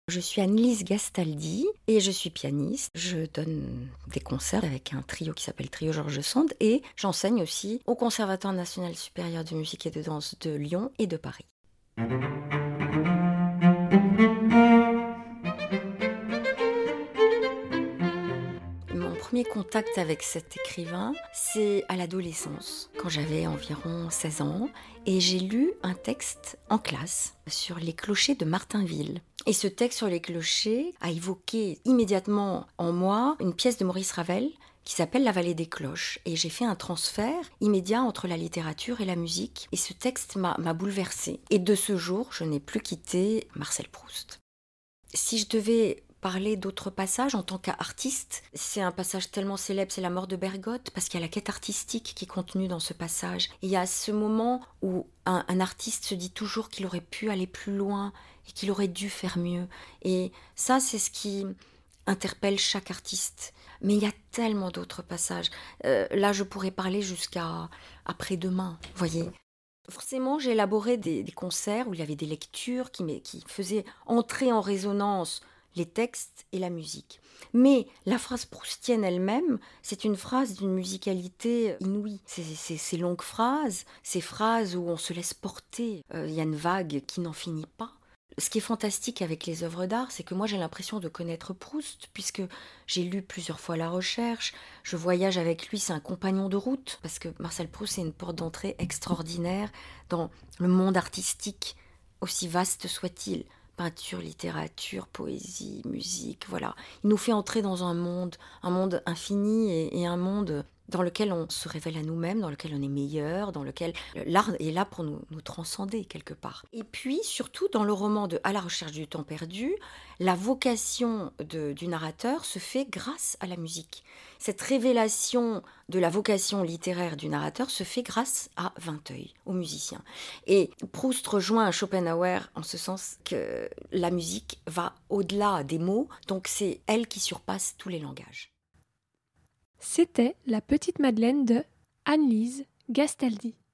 Je suis Annelise Gastaldi et je suis pianiste. Je donne des concerts avec un trio qui s'appelle Trio Georges Sand et j'enseigne aussi au Conservatoire national supérieur de musique et de danse de Lyon et de Paris. Mon premier contact avec cet écrivain, c'est à l'adolescence, quand j'avais environ 16 ans, et j'ai lu un texte en classe sur les clochers de Martinville. Et ce texte sur les clochers a évoqué immédiatement en moi une pièce de Maurice Ravel qui s'appelle La Vallée des Cloches. Et j'ai fait un transfert immédiat entre la littérature et la musique. Et ce texte m'a bouleversée. Et de ce jour, je n'ai plus quitté Marcel Proust. Si je devais parler d'autres passages en tant qu'artiste, c'est un passage tellement célèbre, c'est la mort de Bergotte, parce qu'il y a la quête artistique qui est contenue dans ce passage. Et il y a ce moment où un artiste se dit toujours qu'il aurait pu aller plus loin et qu'il aurait dû faire mieux. Et ça, c'est ce qui interpelle chaque artiste. Mais il y a tellement d'autres passages. Là, je pourrais parler jusqu'à après-demain, voyez. Forcément, j'ai élaboré des concerts où il y avait des lectures qui faisaient entrer en résonance les textes et la musique. Mais la phrase proustienne elle-même, c'est une phrase d'une musicalité inouïe. Ces longues phrases, ces phrases où on se laisse porter, il y a une vague qui n'en finit pas. Ce qui est fantastique avec les œuvres d'art, c'est que moi j'ai l'impression de connaître Proust, puisque j'ai lu plusieurs fois La Recherche, je voyage avec lui, c'est un compagnon de route, parce que Marcel Proust est une porte d'entrée extraordinaire dans le monde artistique, aussi vaste soit-il. Peinture, littérature, poésie, musique, voilà. Il nous fait entrer dans un monde infini et un monde dans lequel on se révèle à nous-mêmes, dans lequel on est meilleur, dans lequel l'art est là pour nous transcender quelque part. Et puis, surtout, dans le roman de À la recherche du temps perdu, la vocation du narrateur se fait grâce à la musique. Cette révélation de la vocation littéraire du narrateur se fait grâce à Vinteuil, au musicien. Et Proust rejoint Schopenhauer en ce sens que la musique va au-delà des mots, donc c'est elle qui surpasse tous les langages. C'était La Petite Madeleine de Annelise Gastaldi.